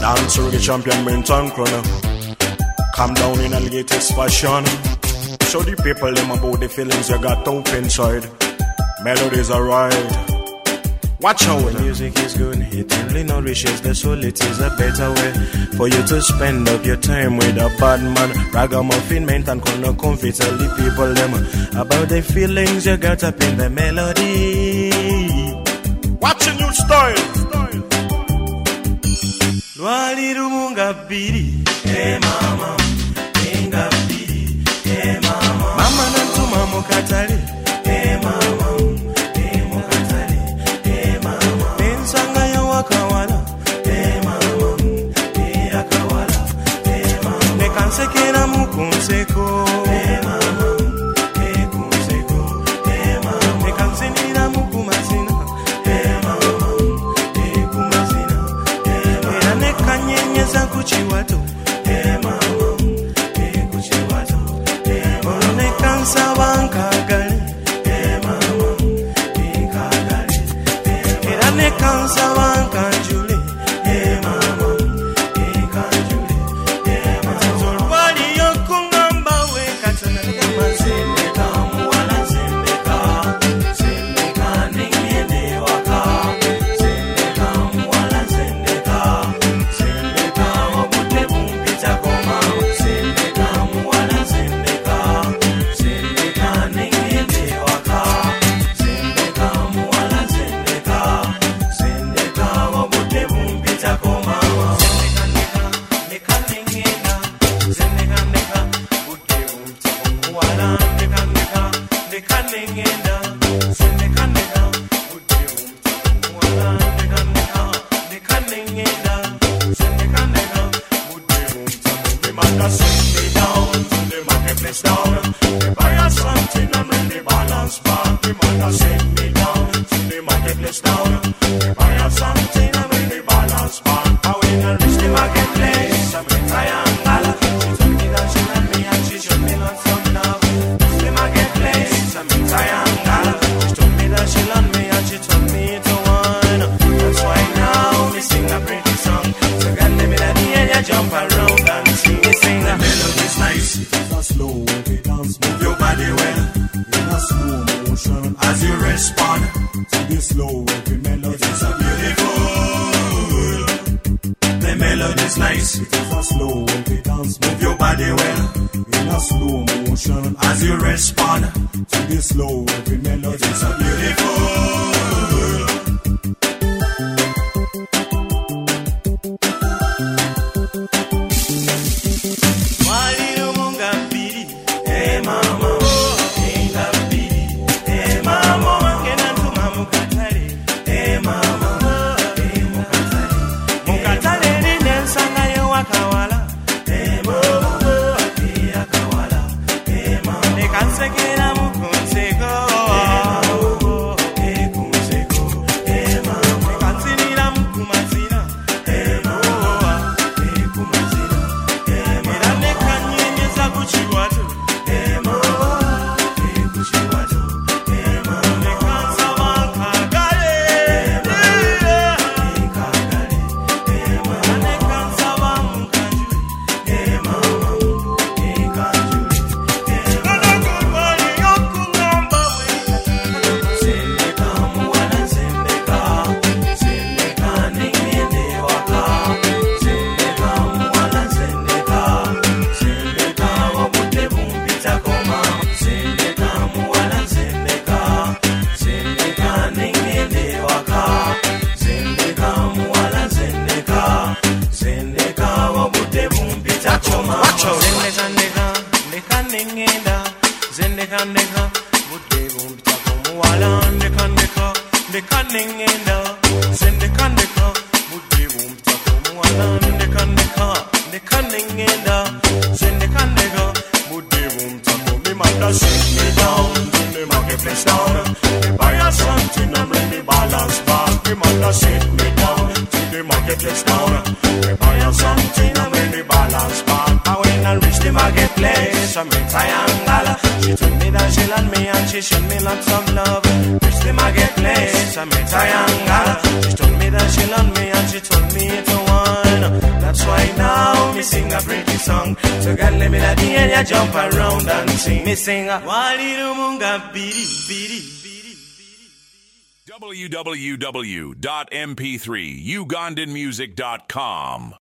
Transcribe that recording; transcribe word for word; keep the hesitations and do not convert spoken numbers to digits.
Dance reggae champion Minton Croner. Calm down in a latest fashion. Show the people them about the feelings you got up inside. Melodies are right. Watch out. The music is good, it only nourishes the soul. It is a better way for you to spend up your time with a bad man. Ragamuffin, Minton Croner, comfy, tell the people them about the feelings you got up in the melody. Watch a new style. Lwali rumunga biri, hey mama, inga biri, hey mama. Mama nantuma mukatale, hey mama, hey mukatale, hey mama. Ensanga ya wakawala, hey mama, hey akawala, hey mama. Nekansekera mukunseko, hey mama, hey kunseko, hey mama. Nekansenira mukumazina, hey mama, hey kumazina, hey mama. Nekanyenyeza kuchiwato, hey mama, hey kuchiwato, hey mama. Nekansa wankagale, hey mama, hey kagale, hey mama. Nekansa wankanjule, hey mama, hey kanjule, hey mama. Zolwali yokungamba we katana mazendeka muwala zendeka, zendeka nengende waka, zendeka muwala zendeka, zendeka wabute bumpita koma, zendeka muwala zendeka, zendeka nengende waka, zendeka muwala zendeka, zendeka wabute bumpita koma, zendeka neka neka nengenda, zendeka neka bute bumpita koma, neka neka neka nengenda, zendeka neka bute bumpita koma, neka neka neka nengenda, zendeka neka bute bumpita koma. The man that send me down to the marketplace down. They buy us something and bring the balance back. The man that send me down to the marketplace down. They buy us something and bring the balance back. I went and reached the marketplace, I went triangle. She told me that she loved me and she showed me lots of love. Reached the marketplace, I went triangle. She told me that she loved me and she told me to one. That's why now me sing a pretty song. So get the melody and you jump around and sing me sing. The melody's nice, It's a slow wavy dance move move your body well in a slow motion. as you respond. To this slow wavy melody, It's so beautiful. The melody's nice, it is a slow wavy dance move move your body well in a slow motion. as you respond. To this slow wavy melody, It's so beautiful. Wali rumunga biri, hey mama, inga biri, hey mama. Ngena ntuma mukatale, hey mama, hey mukatale. Mukatale line nsanga yo wakawala, hey mama, hey akawala, hey mama. Nekansekera mukunseko, hey kunseko, hey mama. Nekansinira mukumazina, hey mama, hey kumazina, hey mama. Era nekanyenyeza kuchiwato, hey mama, hey kuchiwato, hey mama. Nekansa wankagale, hey kagale, hey mama. Nekansa wankanjule, hey mama, hey kanjule, hey mama. Wali yokungamba we sendeka muwala sendeka, sendeka nengende waka, sendeka muwala sendeka, sendeka wabute bumpita koma, sendeka muwala sendeka, sendeka nengende waka, sendeka muwala sendeka, sendeka wabute bumpita koma. Sendeka ndeka ndeka nengenda, sendeka ndeka bute bumpita koma. Ndeka ndeka ndeka nengenda, sendeka ndeka bute bumpita koma. Ndeka ndeka ndeka nengenda, sendeka ndeka bute bumpita koma. the man that send me down to the marketplace down. They buy us something and bring the balance back. The man that send me down to the marketplace down. They buy us something and bring the balance back. I went and reached the marketplace, I met triangle. She told me that she loved me and she showed me lots of love. Reached the marketplace, I met triangle. She told me that she loved me and she told me to one. That's why now me sing a pretty song. So girl, let me let the end ya jump around and sing. Me sing a Wali Rumunga Bidi Bidi. w w w dot m p three ugandan music dot com